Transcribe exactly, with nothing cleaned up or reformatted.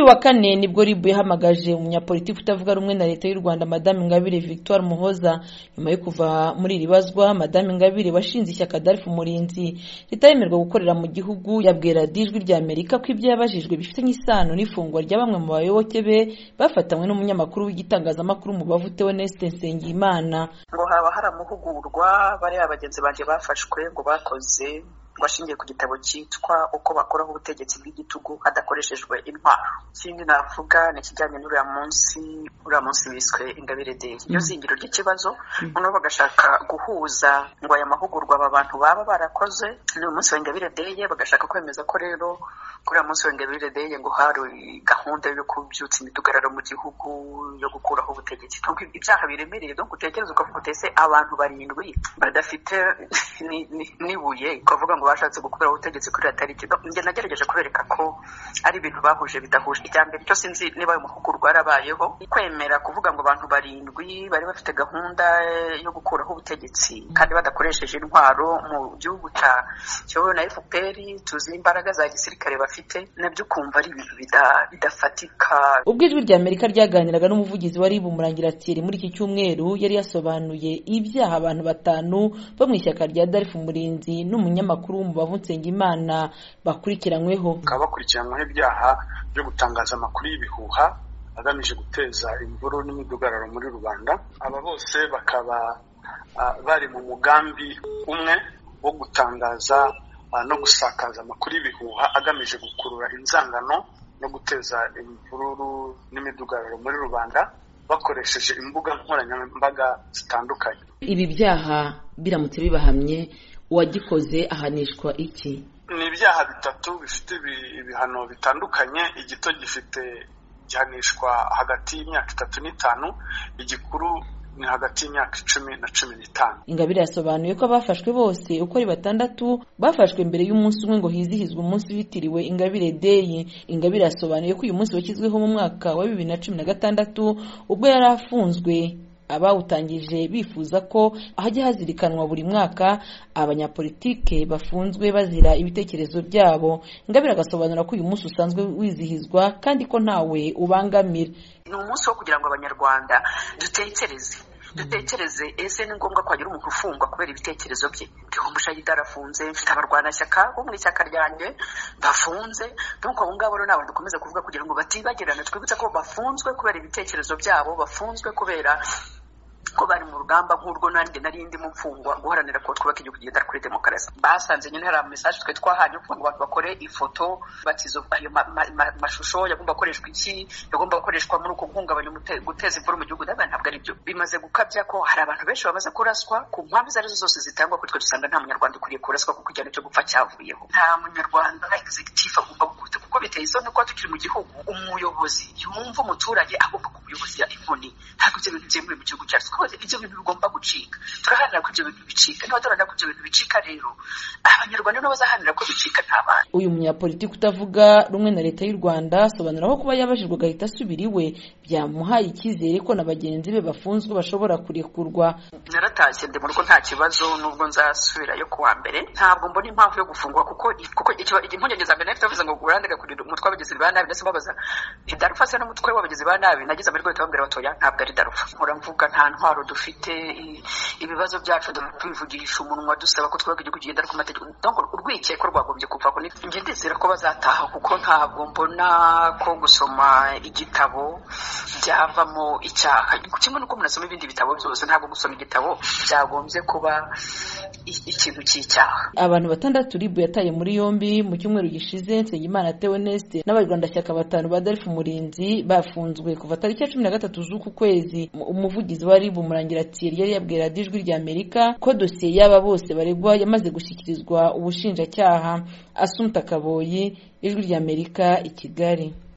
uyu wa kane nibwo Ribu yahamagaje umunyapolitiki utavuga rumwe na leta y'u Rwanda Madame Ingabire Victoire Umuhoza nyuma yo kuva muri ribazwa. Madame Ingabire washinze ishyaka Dalfa Umurinzi ritayemerwa gukorera mu gihugu yabwira Ijwi rya Amerika ko ibyo yabajijwe bifitanye isano n'ifungwa rya bamwe mu bayoboke be bafatanywe n'umunyamakuru w'igitangazamakuru mu bavute Oneste Nsengimana. Ngo haba hari amahugurwa bari abagenzi banje bafashwe ngo bakoze washingiye ku gitabo cyitwa uko bakoraho ubutegetsi bw'igitugu hadakoreshejwe intwaro. Ikindi navuga ni kijyanye n'uriya munsi uriya munsi wiswe Ingabire Day. Iyo zingiro ry'ikibazo noneho bagashaka guhuza ngo aya mahugurwa aba bantu baba barakoze n'uyu munsi wa Ingabire Day, bagashaka kwemeza ko rero kuri uyu munsi wa Ingabire Day ngo hari gahunda yo kubyutsa imidugararo mu gihugu yo gukuraho ubutegetsi. Ibyaha biremereye donc utekereza ukavuga utese abantu barindwi badafite nibuye ukavuga ngo bashatse gukuraho ubutegetsi kuri ya tariki. Njye nagerageje kubereka ko ari ibintu bahuje bidahuje. Icya mbere cyo sinzi niba uyu mahugurwa yarabayeho kwemera kuvuga ngo abantu barindwi bari bafite gahunda yo gukuraho ubutegetsi kandi badakoresheje intwaro mu gihugu cya cyowe na F P R tuzi imbaraga za gisirikare bafite, nabyo kumva ari ibintu bidafatika. Ubwo Ijwi rya Amerika ryaganiraga n'umuvugizi wa Ribu Murangira muri iki cyumweru yari yasobanuye ibyaha abantu batanu bo mu ishyaka rya Dalfa Umurinzi n'umunyamakuru w'umubavu Nsengimana bakurikiranyweho. Bakaba bakurikiranyweho ibyaha byo gutangaza amakuru y'ibihuha agamije guteza imvururu n'imidugararo muri rubanda. Aba bose bakaba uh, bari mu mugambi umwe wo gutangaza uh, no gusakaza amakuru y'ibihuha agamije gukurura inzangano no guteza imvururu n'imidugararo muri rubanda bakoresheje imbuga nkoranyambaga zitandukanye. Ibi byaha biramutse bibahamye uwagikoze ahanishwa iki? Ni ibyaha bitatu bifite ibihano bitandukanye. Igito gifite gihanishwa hagati y'imyaka itatu n'itanu, igikuru ni hagati y'imyaka icumi na cumi n'itanu. Ingabire yasobanuye ko abafashwe bose uko ari batandatu bafashwe mbere y'umunsi umwe ngo hizihizwe umunsi witiriwe Ingabire Day. Ingabire yasobanuye ko uyu munsi washyizweho mu mwaka wa bibiri na cumi na gatandatu ubwo yari afunzwe. Abawutangije bifuza ko hajya hazirikanwa buri mwaka abanyapolitike bafunzwe bazira ibitekerezo byabo. Ingabire agasobanura ko uyu munsi usanzwe wizihizwa kandi ko ntawe ubangamira. Ni umunsi wo kugira ngo abanyarwanda dutekereze dutekereze ese ni ngombwa kwagira umuntu ufungwa kubera ibitekerezo bye. Umushayidi arafunze, mfite abarwanashyaka bo mu ishyaka ryanjye bafunze, donc abo ngabo rero nabo dukomeza kuvuga kugira ngo batibagirane, twibutse ko bafunzwe kubera ibitekerezo byabo, bafunzwe kubera ko bari mu rugamba nk'urwo nanjye nari ndi mufungwa guharanira ko twubaka igihugu kigendera kuri demokarasi. Basanze nyine hari message twe twahanye kuvuga ngo abantu bakore ifoto batizo ayo mashusho yagomba gukoreshwa iki yagomba gukoreshwa muri uko guhungabanya guteza imvururu mu gihugu. Ntabwo ari byo. Bimaze gukabya ko hari abantu benshi bamaze kuraswa ku mpamvu izo arizo zose zitangwa kuri twe. Dusanga nta munyarwanda ukuriye kuraswa kuko igihano cyo gupfa cyavuyeho. Nta munyarwanda executive agomba gukubita kuko biteye isoni ko tukiri mu gihugu umuyobozi yumva umuturage agomba kubuyoboza inkoni. Ntabwo ibyo bintu byemewe mu gihugu cyacu. Ibyo bintu bigomba gucika. Turaharanira ko ibyo bintu bicika. Niba turaharanira ko ibyo bintu bicika rero abanyarwanda nabo bazaharanira ko bicika ntabandi. Uyu munyapolitiki utavuga rumwe na leta y'u Rwanda asobanura ko kuba yabajijwe agahita asubira iwe byamuhaye icyizere ko na bagenzi be bafunzwe bashobora kurekurwa. Naratashye ndi muri ko nta kibazo nubwo nzasubirayo kuwa mbere. Ntabwo mbona impamvu yo gufungwa kuko kuko impungenge za mbere nafite bivuze ngo urandega kuri umutwe w'abagizi ba nabi ndetse babaza Dalfa se n'umutwe w'abagizi ba nabi nagize amahirwe yo kubabwira batoya ntabwo ari Dalfa. Nkora mvuga nta ntwaro dufite, ibibazo byacu tubivugisha umunwa dusaba ko twubaka igihugu kigendera ku mategeko. Donc urwikeko rwagombye kuva ko njye ndizera ko bazataha kuko ntabwo mbona ko gusoma igitabo byavamo icyaha. Kimwe nuko umuntu asoma ibindi bitabo byose, ntabwo gusoma igitabo byagombye kuba ikintu cy'icyaha. Abantu batandatu Ribu yataye muri yombi mu cyumweru gishize. Nsengimana Oneste n'abarwanashyaka batanu ba Dalfa Umurinzi bafunzwe kuva tariki ya cumi na gatatu z'uku kwezi. Umuvugizi wa Ribu Murangira yari yabwira Ijwi rya Amerika ko dosiye y'aba bose baregwa yamaze gushyikirizwa ubushinjacyaha. Assumpta Kaboyi, Ijwi rya Amerika, i Kigali.